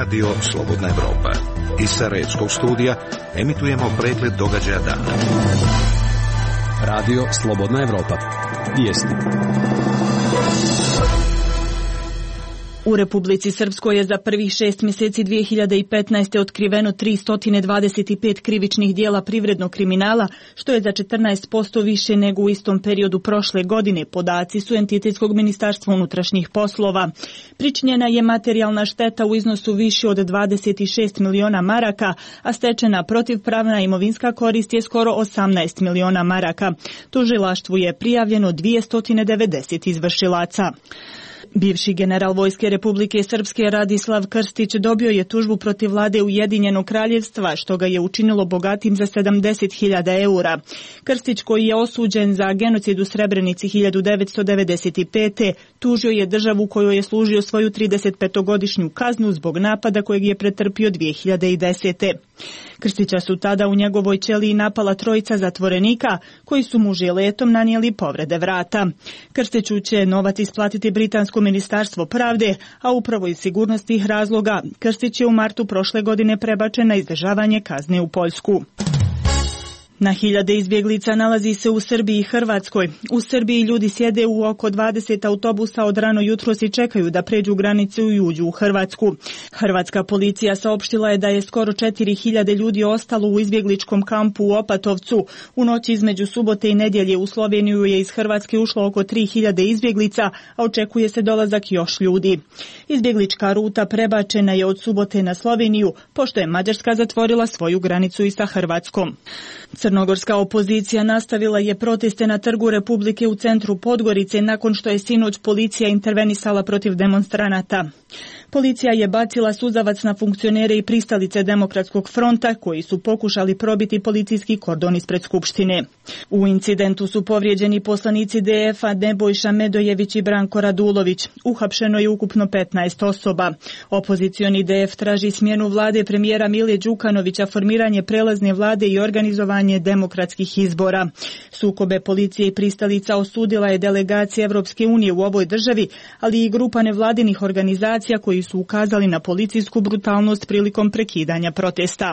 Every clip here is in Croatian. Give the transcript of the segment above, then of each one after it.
Radio Slobodna Evropa. Iz Sarajevskog studija emitujemo pregled događaja dana. Radio Slobodna Evropa. Vijesti. U Republici Srpskoj je za prvih 6 mjeseci 2015. otkriveno 325 krivičnih dijela privrednog kriminala, što je za 14% više nego u istom periodu prošle godine, podaci su Entitetskog ministarstva unutrašnjih poslova. Pričinjena je materijalna šteta u iznosu više od 26 miliona maraka, a stečena protivpravna imovinska korist je skoro 18 miliona maraka. Tužilaštvu je prijavljeno 290 izvršilaca. Bivši general Vojske Republike Srpske Radislav Krstić dobio je tužbu protiv vlade Ujedinjenog kraljevstva, što ga je učinilo bogatim za 70.000 eura. Krstić, koji je osuđen za genocid u Srebrenici 1995. tužio je državu kojoj je služio svoju 35-godišnju kaznu zbog napada kojeg je pretrpio 2010. Krstića su tada u njegovoj ćeliji napala trojica zatvorenika koji su mu žiletom nanijeli povrede vrata. Krstiću će novac isplatiti Britansko ministarstvo pravde, a upravo iz sigurnosnih razloga Krstić je u martu prošle godine prebačen na izdržavanje kazne u Poljsku. Na hiljade izbjeglica nalazi se u Srbiji i Hrvatskoj. U Srbiji ljudi sjede u oko 20 autobusa od rano jutros i čekaju da pređu granicu i uđu u Hrvatsku. Hrvatska policija saopštila je da je skoro 4.000 ljudi ostalo u izbjegličkom kampu u Opatovcu. U noći između subote i nedjelje u Sloveniju je iz Hrvatske ušlo oko 3.000 izbjeglica, a očekuje se dolazak još ljudi. Izbjeglička ruta prebačena je od subote na Sloveniju, pošto je Mađarska zatvorila svoju granicu i sa Hrvatskom. Crnogorska opozicija nastavila je proteste na Trgu Republike u centru Podgorice nakon što je sinoć policija intervenisala protiv demonstranata. Policija je bacila suzavac na funkcionere i pristalice Demokratskog fronta koji su pokušali probiti policijski kordon ispred Skupštine. U incidentu su povrijeđeni poslanici DF-a Nebojša Medojević i Branko Radulović. Uhapšeno je ukupno 15 osoba. Opozicioni DF traži smjenu vlade premijera Mile Đukanovića, formiranje prelazne vlade i organizovanje demokratskih izbora. Sukobe policije i pristalica osudila je delegacija Evropske unije u ovoj državi, ali i grupa nevladinih organizacija koji su ukazali na policijsku brutalnost prilikom prekidanja protesta.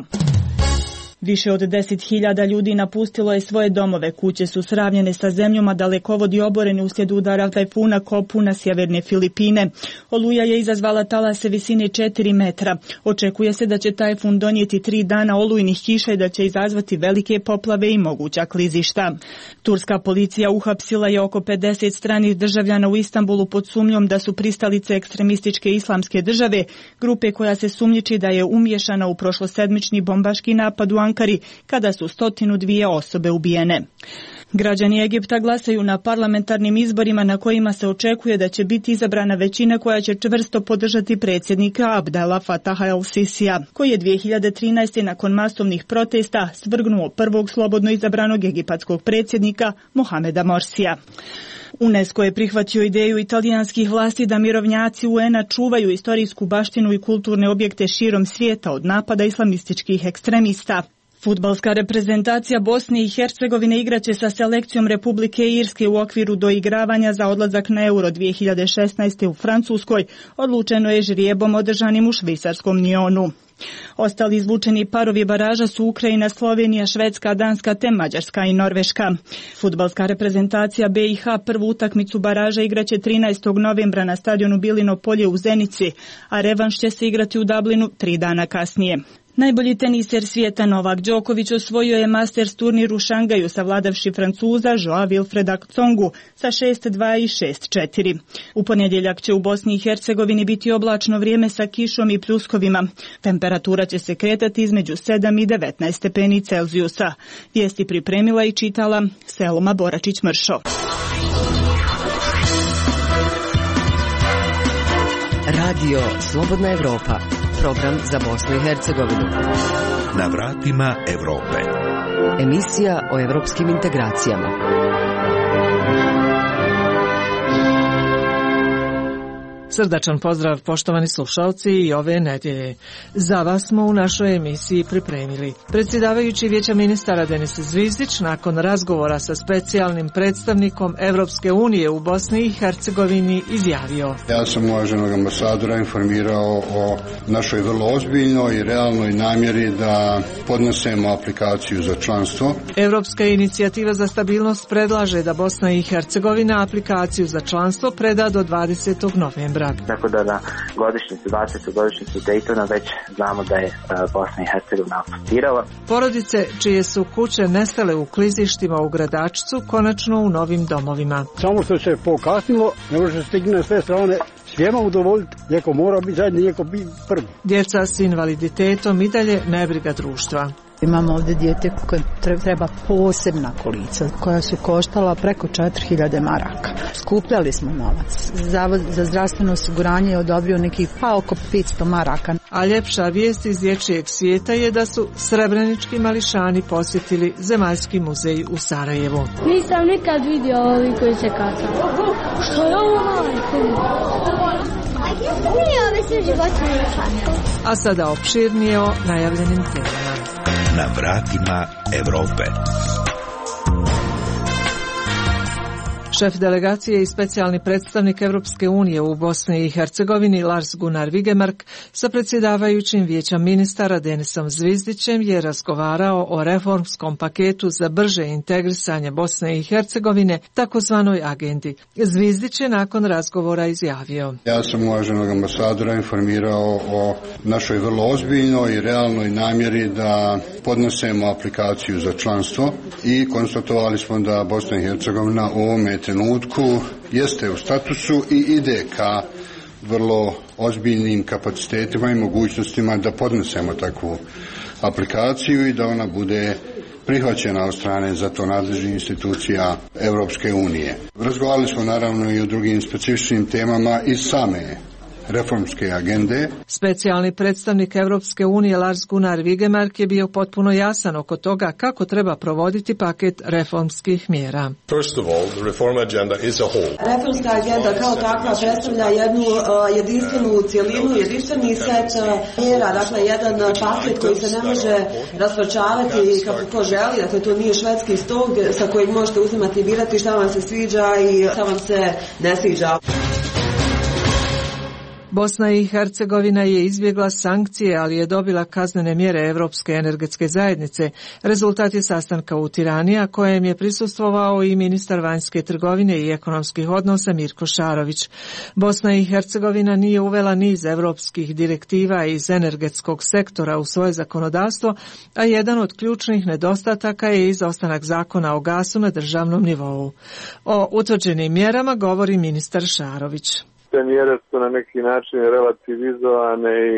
Više od 10.000 ljudi napustilo je svoje domove. Kuće su sravnjene sa zemljom, a dalekovodi oboreni uslijed udara tajfuna Kopu na sjeverne Filipine. Oluja je izazvala talase visine 4 metra. Očekuje se da će tajfun donijeti 3 dana olujnih kiša i da će izazvati velike poplave i moguća klizišta. Turska policija uhapsila je oko 50 stranih državljana u Istanbulu pod sumnjom da su pristalice ekstremističke islamske države, grupe koja se sumnjiči da je umiješana u prošlosedmični bombaški napad u Ankari, kada su 102 osobe ubijene. Građani Egipta glasaju na parlamentarnim izborima na kojima se očekuje da će biti izabrana većina koja će čvrsto podržati predsjednika Abdela Fataha el-Sisija, koji je 2013. nakon masovnih protesta svrgnuo prvog slobodno izabranog egipatskog predsjednika Mohameda Morsija. UNESCO je prihvatio ideju italijanskih vlasti da mirovnjaci UN-a čuvaju istorijsku baštinu i kulturne objekte širom svijeta od napada islamističkih ekstremista. Fudbalska reprezentacija Bosne i Hercegovine igraće sa selekcijom Republike Irske u okviru doigravanja za odlazak na Euro 2016. u Francuskoj. Odlučeno je žrijebom održanim u švicarskom Njonu. Ostali izvučeni parovi baraža su Ukrajina, Slovenija, Švedska, Danska te Mađarska i Norveška. Fudbalska reprezentacija BiH prvu utakmicu baraža igraće 13. novembra na stadionu Bilino polje u Zenici, a revanš će se igrati u Dublinu 3 dana kasnije. Najbolji teniser svijeta Novak Đoković osvojio je Masters turnir u Šangaju savladavši Francuza Joa Wilfreda Tsongu sa 6-2 i 6-4. U ponedjeljak će u Bosni i Hercegovini biti oblačno vrijeme sa kišom i pljuskovima. Temperatura će se kretati između 7 i 19 stepeni Celzijusa. Vijesti pripremila i čitala Selma Boračić-Mršo. Radio Slobodna Evropa. Program za Bosnu i Hercegovinu. Na vratima Evrope. Emisija o evropskim integracijama. Srdačan pozdrav poštovani slušalci i ove nedjelje. Za vas smo u našoj emisiji pripremili. Predsjedavajući Vijeća ministara Denis Zvizdić nakon razgovora sa specijalnim predstavnikom Evropske unije u Bosni i Hercegovini izjavio: Ja sam uvaženog ambasadora informirao o našoj vrlo ozbiljnoj i realnoj namjeri da podnesemo aplikaciju za članstvo. Evropska inicijativa za stabilnost predlaže da Bosna i Hercegovina aplikaciju za članstvo preda do 20. novembra. Tako da na godišnjicu, 20. godišnjicu Daytona već znamo da je Bosna i Hercegovina aplicirala. Porodice čije su kuće nestale u klizištima u Gradačcu konačno u novim domovima. Samo što se pokasnilo, ne može se stignuti na sve strane, svijema udovoljiti, iako mora biti zadnji, iako biti prvi. Djeca s invaliditetom i dalje nebriga društva. Imamo ovdje dijete koje treba posebna kolica koja su koštala preko 4000 maraka. Skupljali smo novac. Zavod za zdravstveno osiguranje je odobrio nekih oko 500 maraka. A ljepša vijest iz dječjeg svijeta je da su srebrenički mališani posjetili Zemaljski muzej u Sarajevu. Nisam nikad vidio ovi koji se kaca. Što je ovo majko? A sada opširnije o najavljenim temama. Na vratima Europe. Šef delegacije i specijalni predstavnik Evropske unije u Bosni i Hercegovini Lars Gunnar Vigemark sa predsjedavajućim Vijeća ministara Denisom Zvizdićem je razgovarao o reformskom paketu za brže integrisanje Bosne i Hercegovine, takozvanoj agendi. Zvizdić je nakon razgovora izjavio: Ja sam uvaženog ambasadora informirao o našoj vrlo ozbiljnoj i realnoj namjeri da podnesemo aplikaciju za članstvo i konstatovali smo da Bosna i Hercegovina u ovome trenutku jeste u statusu i ide ka vrlo ozbiljnim kapacitetima i mogućnostima da podnesemo takvu aplikaciju i da ona bude prihvaćena od strane za to nadležnih institucija Europske unije. Razgovarali smo naravno i o drugim specifičnim temama iz same reformske agende. Specijalni predstavnik Evropske unije Lars Gunnar Vigemark je bio potpuno jasan oko toga kako treba provoditi paket reformskih mjera. Reformska agenda kao takva predstavlja jednu jedinstvenu cjelinu, jedinstveni set mjera, dakle jedan paket koji se ne može rasparčavati kako ko želi, dakle to nije švedski stol sa kojeg možete uzimati i birati šta vam se sviđa i šta vam se ne sviđa. Bosna i Hercegovina je izbjegla sankcije, ali je dobila kaznene mjere Europske energetske zajednice. Rezultat je sastanka u Tirani, a kojem je prisustvovao i ministar vanjske trgovine i ekonomskih odnosa Mirko Šarović. Bosna i Hercegovina nije uvela niz europskih direktiva iz energetskog sektora u svoje zakonodavstvo, a jedan od ključnih nedostataka je izostanak zakona o gasu na državnom nivou. O utvrđenim mjerama govori ministar Šarović. Te mjere su na neki način relativizovane i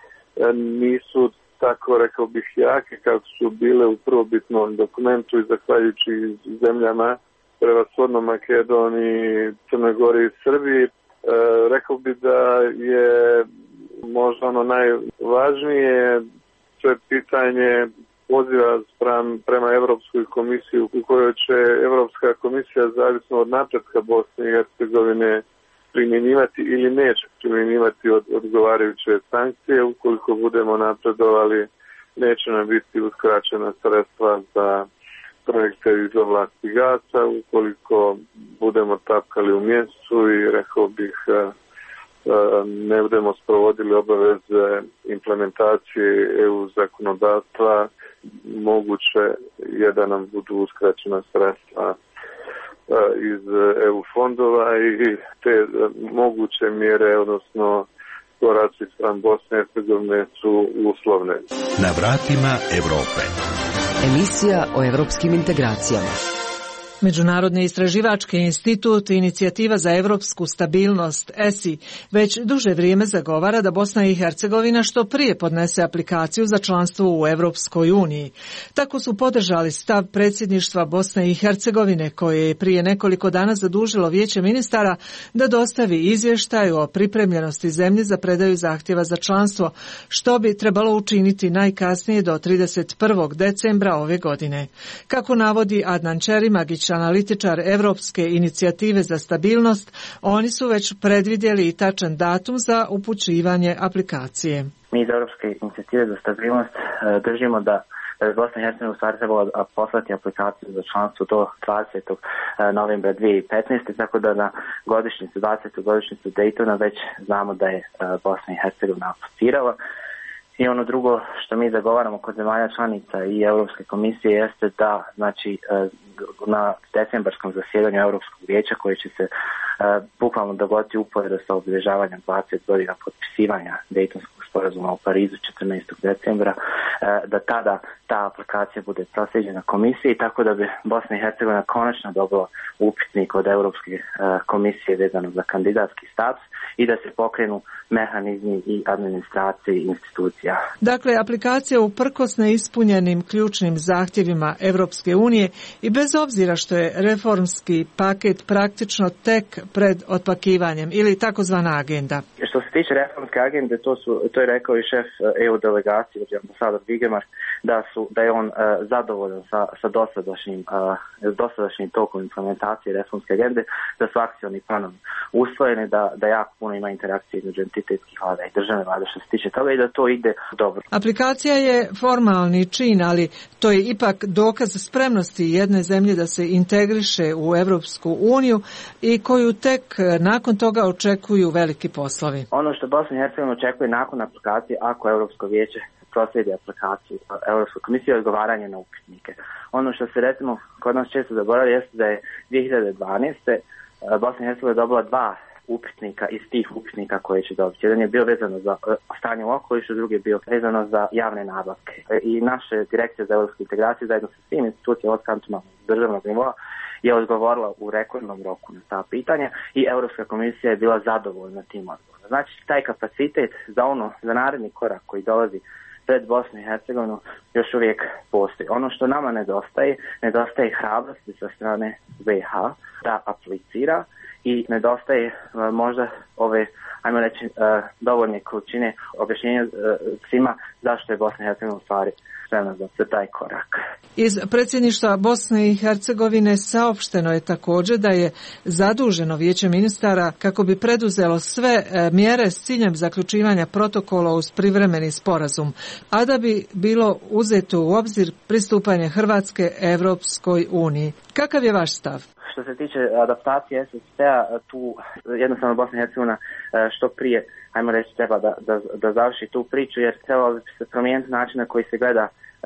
nisu tako, rekao bih, jake kako su bile u prvobitnom dokumentu i zahvaljujući zemljama, prevashodno Makedoniji, Crnoj Gori i Srbiji. Rekao bih da je možda ono najvažnije, to je pitanje poziva prema Europskoj komisiji u kojoj će Europska komisija zavisno od napretka Bosne i Hercegovine primjenjivati ili neće primjenjivati odgovarajuće sankcije. Ukoliko budemo napredovali, neće nam biti uskraćena sredstva za projekte iz oblasti gasa. Ukoliko budemo tapkali u mjestu i rekao bih ne budemo sprovodili obaveze implementacije EU zakonodavstva, moguće je da nam budu uskraćena sredstva iz EU fondova i te moguće mjere, odnosno koraci spram Bosne i Hercegovine su uslovne. Na vratima Europe. Emisija o evropskim integracijama. Međunarodni istraživački institut Inicijativa za evropsku stabilnost ESI već duže vrijeme zagovara da Bosna i Hercegovina što prije podnese aplikaciju za članstvo u Evropskoj uniji. Tako su podržali stav predsjedništva Bosne i Hercegovine koje je prije nekoliko dana zadužilo Vijeće ministara da dostavi izvještaj o pripremljenosti zemlje za predaju zahtjeva za članstvo, što bi trebalo učiniti najkasnije do 31. decembra ove godine. Kako navodi Adnan Čerimagić, analitičar Evropske inicijative za stabilnost, oni su već predvidjeli i tačan datum za upućivanje aplikacije. Mi iz Europske inicijative za stabilnost držimo da Bosna i Hercegovina u stvari trebala poslati aplikaciju za članstvo do 20. novembra 2015. Tako da na 20. godišnjicu Daytona već znamo da je Bosna i Hercegovina aplicirala. I ono drugo što mi zagovaramo kod zemalja članica i Europske komisije jeste da, znači, na decembarskom zasjedanju Europskog vijeća koje će se bukvalno dogoditi uporedo sa obilježavanjem 20 godina potpisivanja Dejtonskog sporazuma u Parizu 14. decembra, da tada ta aplikacija bude proslijeđena komisiji, tako da bi Bosna i Hercegovina konačno dobila upitnik od Europske komisije vezano za kandidatski status i da se pokrenu mehanizmi i administracije i institucija. Dakle, aplikacija uprkos neispunjenim ključnim zahtjevima Europske unije i bez obzira što je reformski paket praktično tek pred otpakivanjem ili takozvana agenda. Što se tiče reformske agende, to je rekao i šef EU delegacije, ambasador Vigemar, da je on zadovoljan sa dosadašnjim tokom implementacije reformske agende, da su akcioni planovi usvojeni, da jako puno ima interakcije između entitetskih vlada i državne vlade što se tiče toga i da to ide dobro. Aplikacija je formalni čin, ali to je ipak dokaz spremnosti jedne zemlje da se integriše u Europsku uniju i koju tek nakon toga očekuju veliki poslovi. Ono što Bosna i Hercegovina očekuje nakon aplikacije, ako Europsko vijeće proslijedi aplikaciju Europskoj komisiji, odgovaranje na upitnike. Ono što se recimo kod nas često zaboravlja jeste da je 2012. Bosna i Hercegovina dobila 2 upitnika iz tih upitnika koje će dobiti. Jedan je bio vezano za stanje u okolišu, drugi je bio vezano za javne nabavke. I naše direkcije za europske integracije zajedno sa svim institucijama od kantonalnog državnog nivoa je odgovorila u rekordnom roku na ta pitanja i Europska komisija je bila zadovoljna tim odgovorom. Znači, taj kapacitet za naredni korak koji dolazi pred Bosnu i Hercegovinu još uvijek postoji. Ono što nama nedostaje hrabrosti sa strane BiH da aplicira i nedostaje možda ove, ajmo reći, dovoljne količine objašnjenja svima zašto je Bosna i Hercegovina u stvari spremna za taj korak. Iz predsjedništva Bosne i Hercegovine saopšteno je također da je zaduženo Vijeće ministara kako bi preduzelo sve mjere s ciljem zaključivanja protokola uz privremeni sporazum, a da bi bilo uzeto u obzir pristupanje Hrvatske Europskoj uniji. Kakav je vaš stav? Što se tiče adaptacije SSP-a, tu jednostavno Bosna i Hercegovina što prije, ajmo reći, treba da završi tu priču, jer trebalo bi se promijeniti način na koji se gleda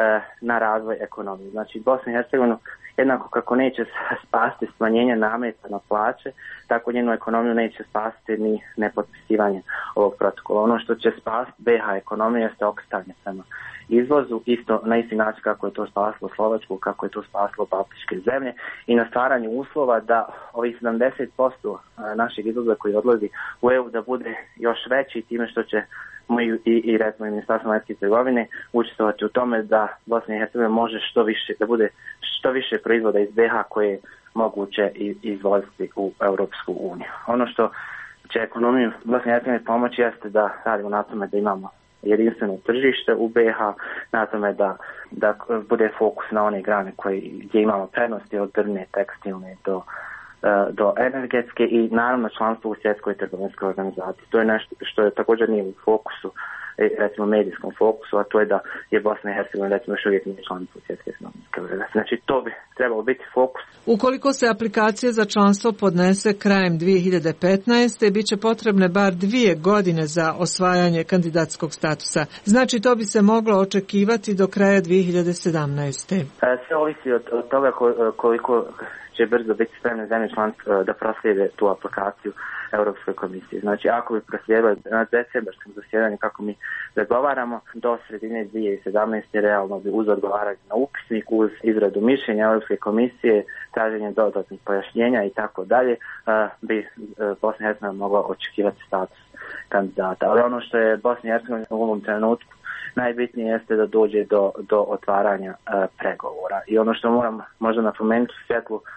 na razvoj ekonomije. Znači, Bosna i Hercegovina jednako kako neće spasti smanjenje nameta na plaće, tako njenu ekonomiju neće spasti ni nepotpisivanje ovog protokola. Ono što će spasti BiH ekonomiju jeste okretanje prema izvozu, isto na isti način kako je to spasilo Slovačku, kako je to spasilo Baltičke zemlje i na stvaranju uslova da ovih 70% našeg izvoza koji odlazi u EU da bude još veći time što će i recimo Ministarstvo vanjske trgovine učestvovati u tome da Bosna i Hercegovina može da bude što više proizvoda iz BiH koje je moguće izvoziti u Europsku uniju. Ono što će ekonomiju Bosne i Hercegovine pomoći jeste da radimo na tome da imamo jedinstveno tržište u BiH, na tome da bude fokus na one grane gdje imamo prednosti od drvne, tekstilne do energetske i naravno članstvo u Svjetskoj trgovinskoj organizaciji. To je nešto što je također nije u fokusu, recimo medijskom fokusu, a to je da je Bosna i Hercegovina recimo još uvijek nije članstvo u Svjetske trgovinske organizacije. Znači to bi trebalo biti fokus. Ukoliko se aplikacija za članstvo podnese krajem 2015. bit će potrebne bar 2 godine za osvajanje kandidatskog statusa. Znači to bi se moglo očekivati do kraja 2017. Sve ovisi od toga koliko će brzo biti spremne zemlje članice da proslijede tu aplikaciju Europskoj komisiji. Znači, ako bi proslijedili na decembarskom zasjedanju kako mi zagovaramo, do sredine 2017. realno bi uz odgovaranje na upisnik, uz izradu mišljenja Europske komisije, traženje dodatnih pojašnjenja i tako dalje, bi Bosna i Hercegovina mogla očekivati status kandidata. Ali ono što je Bosna i Hercegovina u ovom trenutku najbitnije jeste da dođe do otvaranja pregovora. I ono što moram možda napomenuti u svjetlu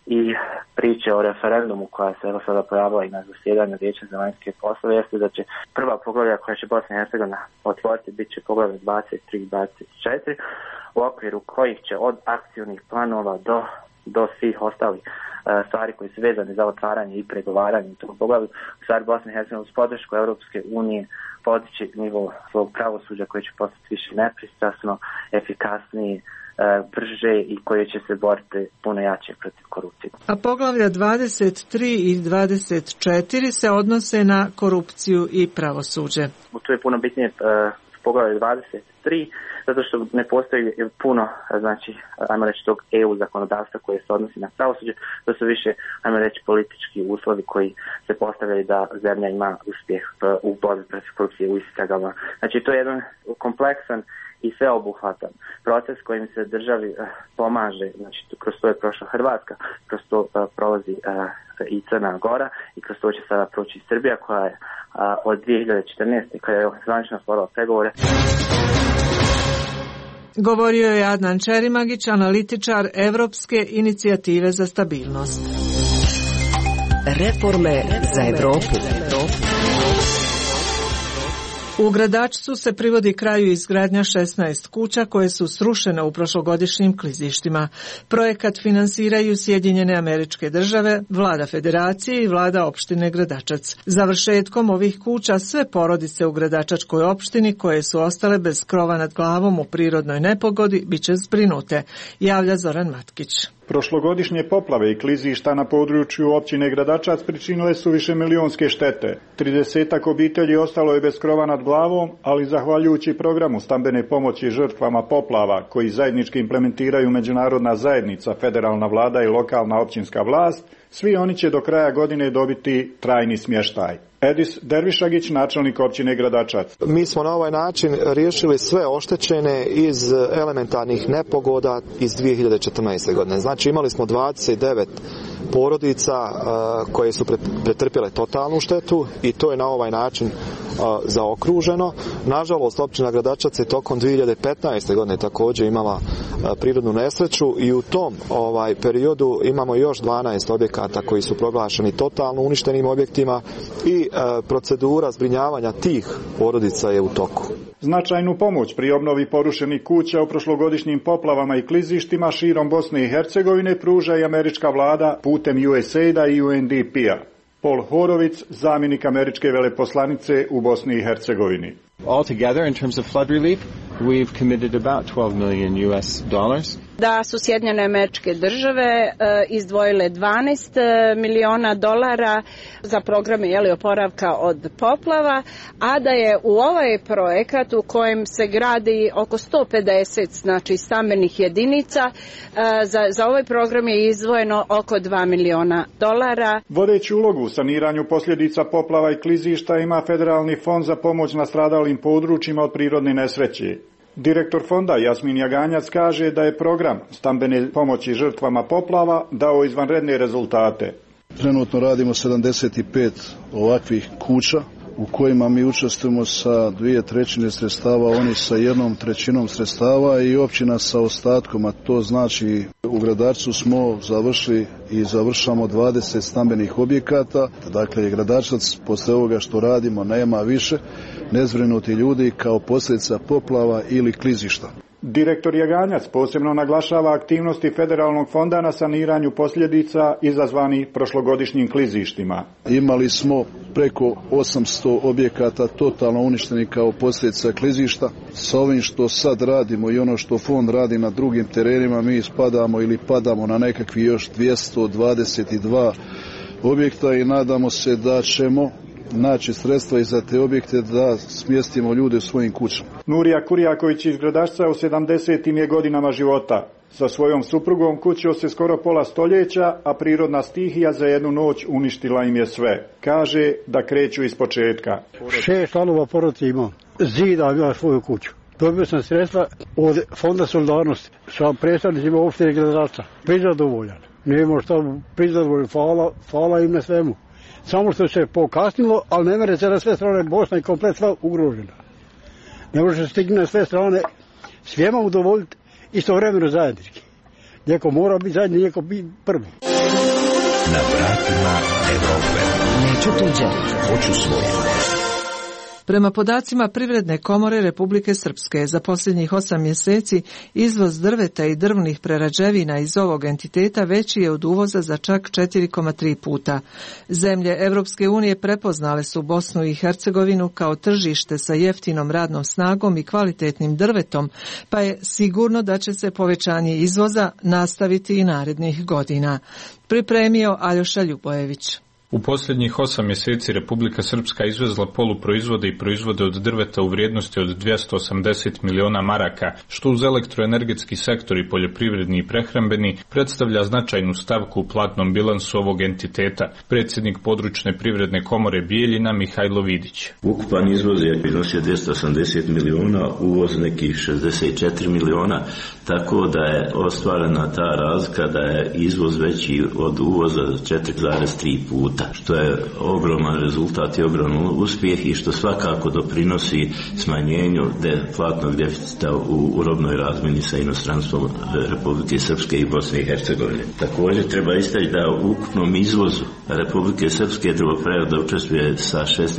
i priče o referendumu koja se sada pojavila i na zasjedanju Vijeća za vanjske poslove jeste da će prva poglavlja koja će Bosna i Hercegovina otvoriti bit će poglavlje 23 i 24 u okviru kojih će od akcijnih planova do svih ostalih stvari koji su vezane za otvaranje i pregovaranje u tom poglavlju. U stvari Bosna i Hercegovina uz podršku Europske unije podići nivo svog pravosuđa koje će postati više nepristrasno, efikasniji, brže i koje će se boriti puno jače protiv korupcije. A poglavlja 23 i 24 se odnose na korupciju i pravosuđe. Tu je puno bitnije poglavlje 23, zato što ne postoji puno, znači, ajmo reći, tog EU zakonodavstva koje se odnosi na pravosuđe, to su više, ajmo reći, politički uslovi koji se postavljaju da zemlja ima uspjeh u borbi protiv korupcije u istragama. Znači, to je jedan kompleksan i sveobuhvatan proces kojim se državi pomaže, znači kroz to je prošla Hrvatska, kroz to prolazi i Crna Gora i kroz to će sada proći Srbija koja je od 2014. kada je zvanično otvorila pregovore. Govorio je Adnan Čerimagić, analitičar Evropske inicijative za stabilnost. Reforme za Evropu. U Gradačcu se privodi kraju izgradnja 16 kuća koje su srušene u prošlogodišnjim klizištima. Projekat finansiraju Sjedinjene Američke Države, Vlada Federacije i Vlada opštine Gradačac. Završetkom ovih kuća sve porodice u Gradačačkoj opštini koje su ostale bez krova nad glavom u prirodnoj nepogodi biće zbrinute, javlja Zoran Matkić. Prošlogodišnje poplave i klizišta na području općine Gradačac pričinile su višemilionske štete. 30 obitelji ostalo je bez krova nad glavom, ali zahvaljujući programu stambene pomoći žrtvama poplava, koji zajednički implementiraju međunarodna zajednica, federalna vlada i lokalna općinska vlast, svi oni će do kraja godine dobiti trajni smještaj. Edis Dervišagić, načelnik općine Gradačac. Mi smo na ovaj način riješili sve oštećene iz elementarnih nepogoda iz 2014. godine. Znači imali smo 29 porodica koje su pretrpjele totalnu štetu i to je na ovaj način zaokruženo. Nažalost, općina Gradačac je tokom 2015. godine također imala prirodnu nesreću i u tom periodu imamo još 12 objekata koji su proglašeni totalno uništenim objektima i procedura zbrinjavanja tih porodica je u toku. Značajnu pomoć pri obnovi porušenih kuća u prošlogodišnjim poplavama i klizištima širom Bosne i Hercegovine pruža i američka vlada putem USAID-a i UNDP-a. Paul Horovic, zamjenik američke veleposlanice u Bosni i Hercegovini. Altogether, in terms of flood relief, we've committed about $12 million US. Da su Sjedinjene Američke Države izdvojile $12 miliona za programe oporavka od poplava, a da je u ovaj projekat u kojem se gradi oko 150 stambenih jedinica, za ovaj program je izdvojeno oko $2 miliona. Vodeću ulogu u saniranju posljedica poplava i klizišta ima Federalni fond za pomoć nastradalim područjima od prirodne nesreće. Direktor fonda Jasmin Jaganjac kaže da je program stambene pomoći žrtvama poplava dao izvanredne rezultate. Trenutno radimo 75 ovakvih kuća u kojima mi učestvujemo sa 2/3 sredstava, oni sa 1/3 sredstava i općina sa ostatkom, a to znači u Gradačcu smo završili i završamo 20 stambenih objekata. Dakle, Gradačac posle ovoga što radimo nema više nezbrinuti ljudi kao posljedica poplava ili klizišta. Direktor Jaganjac posebno naglašava aktivnosti Federalnog fonda na saniranju posljedica izazvanih prošlogodišnjim klizištima. Imali smo preko 800 objekata totalno uništenih kao posljedica klizišta. Sa ovim što sad radimo i ono što fond radi na drugim terenima, mi padamo na nekakvi još 222 objekta i nadamo se da ćemo naći sredstva i za te objekte da smjestimo ljude u svojim kućama. Nurija Kurjaković iz Gradačca u 70. je godinama života. Sa svojom suprugom kućio se skoro pola stoljeća, a prirodna stihija za jednu noć uništila im je sve. Kaže da kreću iz početka. 6 članova porodice imam. Zida ima svoju kuću. Dobio sam sredstva od Fonda solidarnosti sa predstavnicima opštine Gradačca. Prizadovoljan. Nemo šta prizadovoljan. Hvala im na svemu. Samo što se pokasnilo, ali ne mere se na sve strane Bosna i komplet sva ugrožena. Ne može se stigni na sve strane svijema udovoljiti istovremeno zajednički. Neko mora biti zadnji, neko biti prvi. Na vratima Evrope. Neću tuđe. Hoću svoje. Prema podacima Privredne komore Republike Srpske, za posljednjih 8 mjeseci izvoz drveta i drvnih prerađevina iz ovog entiteta veći je od uvoza za čak 4,3 puta. Zemlje Evropske unije prepoznale su Bosnu i Hercegovinu kao tržište sa jeftinom radnom snagom i kvalitetnim drvetom, pa je sigurno da će se povećanje izvoza nastaviti i narednih godina. Pripremio Aljoša Ljubojević. U posljednjih 8 mjeseci Republika Srpska izvezla poluproizvode i proizvode od drveta u vrijednosti od 280 miliona maraka, što uz elektroenergetski sektor i poljoprivredni i prehrambeni predstavlja značajnu stavku u platnom bilansu ovog entiteta, predsjednik područne privredne komore Bijeljina Mihajlo Vidić. Ukupan izvoz je iznosio 280 miliona, uvoz nekih 64 miliona, tako da je ostvarena ta razlika da je izvoz veći od uvoza 4,3 puta, što je ogroman rezultat i ogroman uspjeh i što svakako doprinosi smanjenju platnog deficita u robnoj razmjeni sa inostranstvom Republike Srpske i Bosne i Hercegovine. Također treba istaći da u ukupnom izvozu Republike Srpske drvoprerada učestvuje sa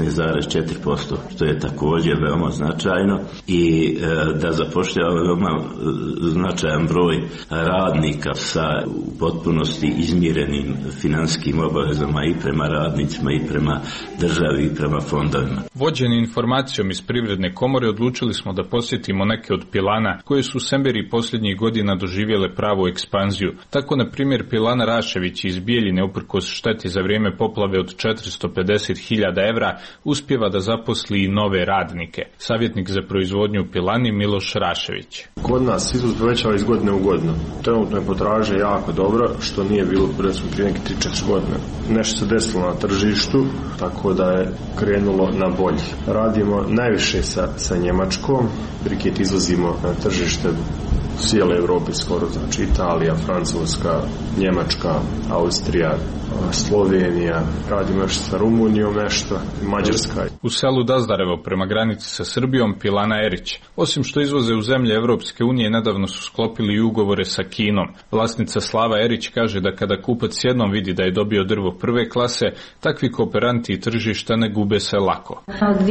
16,4%, što je također veoma značajno i da zapošljava veoma značajan broj radnika sa u potpunosti izmirenim financijskim obavezama i prema radnicima i prema državi i prema fondovima. Vođeni informacijom iz Privredne komore odlučili smo da posjetimo neke od pilana koje su u Semberi posljednjih godina doživjele pravu ekspanziju. Tako, na primjer, pilana Rašević iz Bijeljine, uprkos šteti za vrijeme poplave od 450.000 evra, uspjeva da zaposli i nove radnike. Savjetnik za proizvodnju u pilani Miloš Rašević. Kod nas izvoz povećava iz godine u godinu. Trenutno je potražnja jako dobra, što nije bilo prije neke 3-4 godine. Nešto se desilo na tržištu, tako da je krenulo na bolje. Radimo najviše sa Njemačkom, briket izvozimo na tržište cijele Europe skoro, znači Italija, Francuska, Njemačka, Austrija, Slovenija, radimo još sa Rumunijom nešto, Mađarska. U selu Dazdarevo prema granici sa Srbijom pilana Erić. Osim što izvoze u zemlje Evropske unije, nedavno su sklopili i ugovore sa Kinom. Vlasnica Slava Erić kaže da kada kupac jednom vidi da je dobio drvo prve klase, takvi kooperanti i tržišta ne gube se lako. Od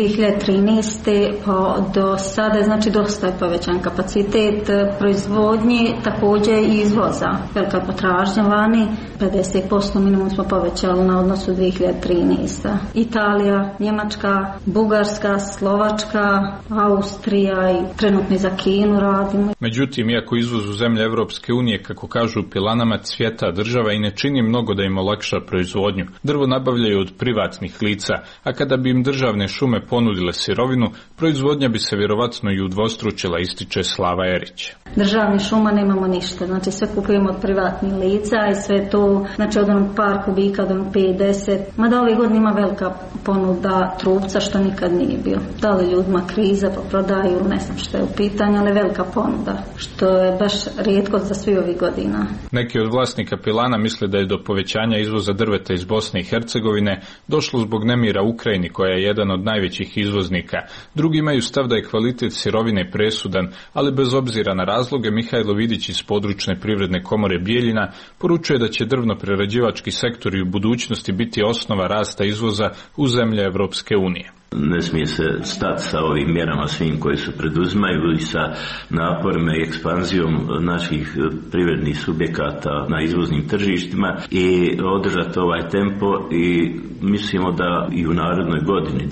2013. pa do sada, znači dosta je povećan kapacitet proizvodnje, također i izvoza. Velika potražnja vani, 50% minimum smo povećali na odnosu 2013. Italija, Njemačka, Bugarska, Slovačka, Austrija i trenutno za Kinu radimo. Međutim, iako izvoz u zemlje Evropske unije, kako kažu u pilanama, cvjeta, država i ne čini mnogo da im olakša proizvodnju. Drvo nabavljaju od privatnih lica, a kada bi im državne šume ponudile sirovinu, proizvodnja bi se vjerovatno i udvostručila, ističe Slava Erić. Državnih šuma nemamo ništa, znači sve kupujemo od privatnih lica i sve to, znači od onog par kubika do 50. Mada ove godine ima velika ponuda trupca što nikad nije bio. Da li ljudima kriza pa prodaju, ne znam što je u pitanju, ali velika ponuda, što je baš rijetko za svi ovih godina. Neki od vlasnika pilana misle da je do povećanja izvoza drveta iz Bosne i Hercegovine došlo zbog nemira u Ukrajini, koja je jedan od najvećih izvoznika. Drugi imaju stav da je kvalitet sirovine presudan, ali bez obzira na razloge, Mihajlo Vidić iz područne privredne komore Bijeljina poručuje da će drvno-prerađivački sektor i u budućnosti biti osnova rasta izvoza u zemlje Evropske unije. Ne smije se stati sa ovim mjerama svim koji se preduzimaju i sa naporima i ekspanzijom naših privrednih subjekata na izvoznim tržištima i održati ovaj tempo i mislimo da i u narednoj godini,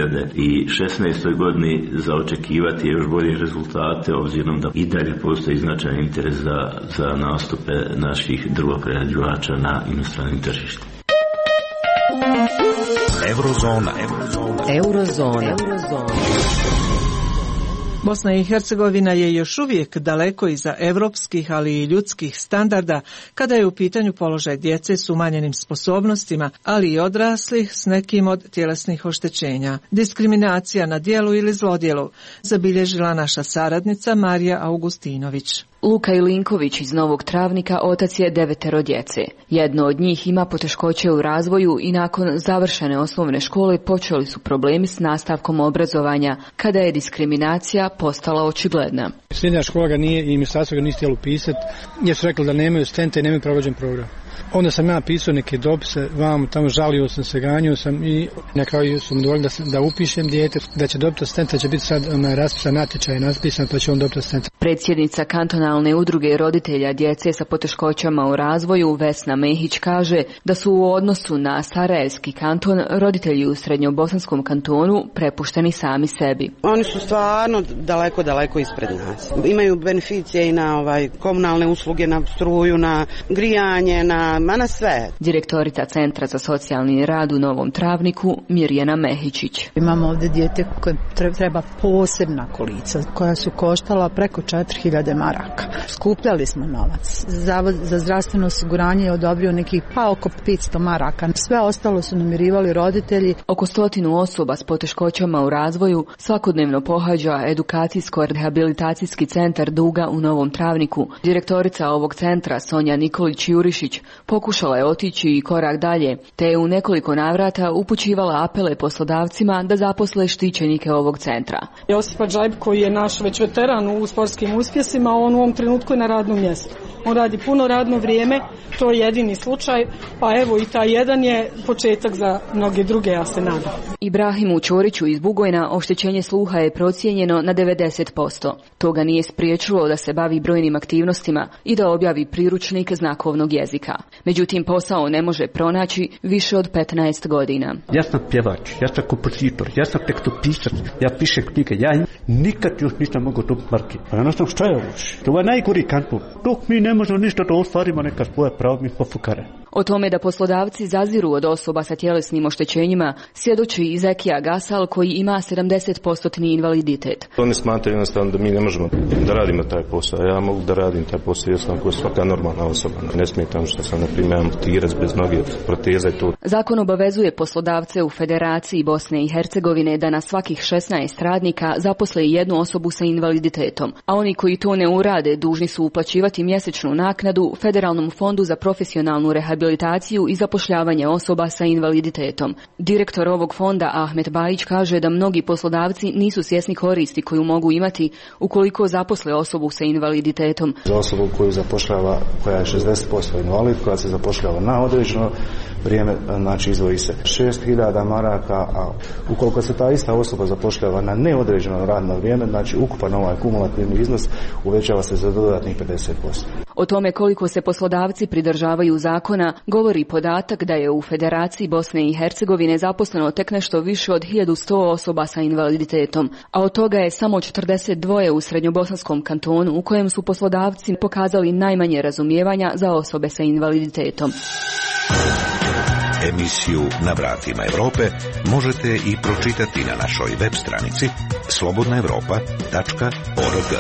2016. godini, za očekivati još bolje rezultate, obzirom da i dalje postoji značajan interes za nastupe naših drvoprerađivača na inostranim tržištima. Eurozona. Bosna i Hercegovina je još uvijek daleko iza evropskih, ali i ljudskih standarda kada je u pitanju položaj djece s umanjenim sposobnostima, ali i odraslih s nekim od tjelesnih oštećenja. Diskriminacija na djelu ili zlodjelu zabilježila naša saradnica Marija Augustinović. Luka Ilinković iz Novog Travnika otac je 9 djece. Jedno od njih ima poteškoće u razvoju i nakon završene osnovne škole počeli su problemi s nastavkom obrazovanja kada je diskriminacija postala očigledna. Srednja škola ga nije i ministarstvo ga nije htjelo upisati jer su rekli da nemaju stente i nemaju provođen program. Onda sam ja pisao neke dopise, vam tamo žalio sam se, ganio sam i na kraju su mi dovoljili da upišem dijete, da će dobiti asistenta, će biti sad raspisan natječaj, napisan, pa će on dobiti asistenta. Predsjednica kantonalne udruge roditelja djece sa poteškoćama u razvoju Vesna Mehić kaže da su u odnosu na Sarajevski kanton roditelji u Srednjobosanskom kantonu prepušteni sami sebi. Oni su stvarno daleko ispred nas. Imaju beneficije i na komunalne usluge, na struju, na grijanje, na sve. Direktorica Centra za socijalni rad u Novom Travniku Mirjana Mehičić. Imamo ovdje dijete koje treba posebna kolica koja su koštala preko 4000 maraka. Skupljali smo novac. Zavod za zdravstveno osiguranje je odobrio nekih oko 500 maraka. Sve ostalo su namirivali roditelji. Oko 100 osoba s poteškoćama u razvoju svakodnevno pohađa edukacijsko-rehabilitacijski centar Duga u Novom Travniku. Direktorica ovog centra Sonja Nikolić-Jurišić pokušala je otići i korak dalje, te je u nekoliko navrata upućivala apele poslodavcima da zaposle štićenike ovog centra. Josipa Džajb, koji je naš već veteran u sportskim uspjesima, on u ovom trenutku je na radnom mjestu. On radi puno radno vrijeme, to je jedini slučaj, pa evo i taj jedan je početak za mnoge druge, ja se nadam. Ibrahimu Ćoriću iz Bugojna oštećenje sluha je procijenjeno na 90%. To ga nije spriječilo da se bavi brojnim aktivnostima i da objavi priručnik znakovnog jezika. Međutim, posao ne može pronaći više od 15 godina. Ja sam pjevač, ja sam kompozitor, ja sam tekstopisac, ja pišem knjige, ja nikad još nisam mogao dobiti marke. A jednostavno šta je uči? To je najgori kanton. Dok mi ne možemo ništa da ostvarimo neka svoja prava, mi pofukare. O tome da poslodavci zaziru od osoba sa tjelesnim oštećenjima svjedoči i Zekija Gasal, koji ima 70% invaliditet. Oni smatraju jednostavno da mi ne možemo da radimo taj posao. Ja mogu da radim taj posao jednostavno kao svaka normalna osoba. Ne smijem što sam, na primjer, amputirac bez noge, proteza i to. Zakon obavezuje poslodavce u Federaciji Bosne i Hercegovine da na svakih 16 radnika zaposle jednu osobu sa invaliditetom, a oni koji to ne urade dužni su uplaćivati mjesečnu naknadu Federalnom fondu za profesionalnu rehabilitaciju i zapošljavanje osoba sa invaliditetom. Direktor ovog fonda Ahmet Bajić kaže da mnogi poslodavci nisu svjesni koristi koju mogu imati ukoliko zaposle osobu sa invaliditetom. Za osobu koju zapošljava, koja je 60% invalid, koja se zapošljava na određeno vrijeme, znači izdvoji se 6000 maraka, a ukoliko se ta ista osoba zapošljava na neodređeno radno vrijeme, znači ukupan ovaj kumulativni iznos uvećava se za dodatnih 50%. O tome koliko se poslodavci pridržavaju zakona govori podatak da je u Federaciji Bosne i Hercegovine zaposleno tek nešto više od 1100 osoba sa invaliditetom, a od toga je samo 42 u Srednjobosanskom kantonu u kojem su poslodavci pokazali najmanje razumijevanja za osobe sa invaliditetom. Emisiju Na vratima Europe možete i pročitati na našoj web stranici slobodnaevropa.org.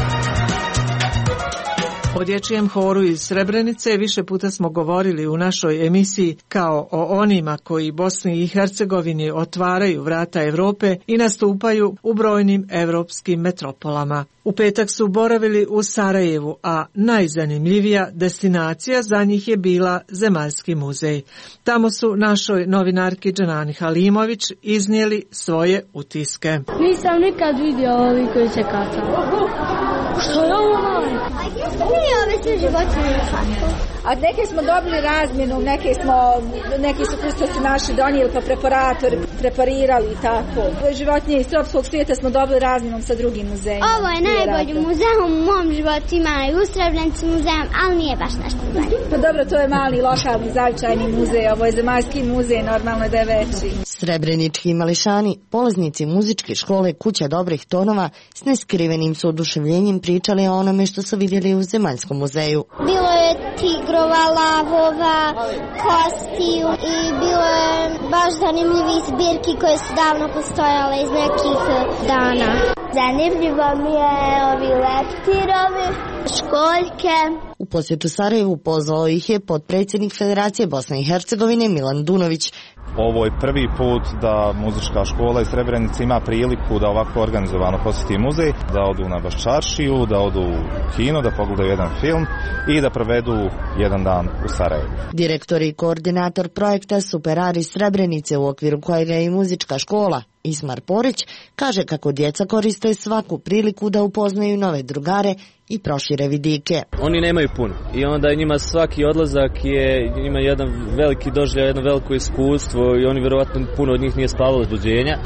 O dječjem horu iz Srebrenice više puta smo govorili u našoj emisiji kao o onima koji Bosni i Hercegovini otvaraju vrata Europe i nastupaju u brojnim europskim metropolama. U petak su boravili u Sarajevu, a najzanimljivija destinacija za njih je bila Zemaljski muzej. Tamo su našoj novinarki Dženani Halimović iznijeli svoje utiske. Nisam nikad vidio ovi koji se kacaju. Što je ovo? Nije ove sve životinje kako. A neke smo dobili razmjenu, neki su kustosi naši donijeli pa preparirali i tako. Životinje iz tropskog svijeta smo dobili razmjenom sa drugim muzejima. Ovo je najbolji muzej u mom životu, ima i u Srebrenici muzejem, ali nije baš nešto bolje. Pa dobro, to je mali lokalni zavičajni muzej, ovo je Zemaljski muzej, normalno da je veći. Srebrenički mališani, polaznici muzičke škole Kuća dobrih tonova, s neskrivenim su oduševljenjem pričali o onome što su vidjeli u Zemaljskom muzeju. Bilo je tigrova, lavova, kostiju i bilo je baš zanimljivih zbirki koje su davno postojale iz nekih dana. Zanimljivo mi je ovi leptirovi, školjke. U posjetu Sarajevu pozvao ih je potpredsjednik Federacije Bosne i Hercegovine Milan Dunović. Ovo je prvi put da muzička škola iz Srebrenice ima priliku da ovako organizovano posjeti muzej, da odu na Baščaršiju, da odu u kino, da pogledaju jedan film i da provedu jedan dan u Sarajevu. Direktor i koordinator projekta Superari Srebrenice, u okviru kojega je i muzička škola, Ismar Porić, kaže kako djeca koriste svaku priliku da upoznaju nove drugare i prošire vidike. Oni nemaju puno i onda njima svaki odlazak ima jedan veliki doživljaj, jedno veliko iskustvo i oni vjerovatno puno od njih nije spavalo od rođenja.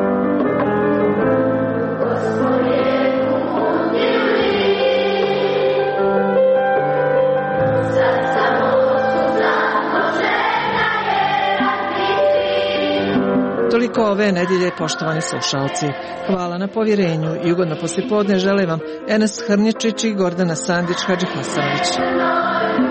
Toliko ove nedjelje, poštovani slušalci. Hvala na povjerenju i ugodno poslijepodne žele vam Enes Hrnječić i Gordana Sandić Hadžihasanović.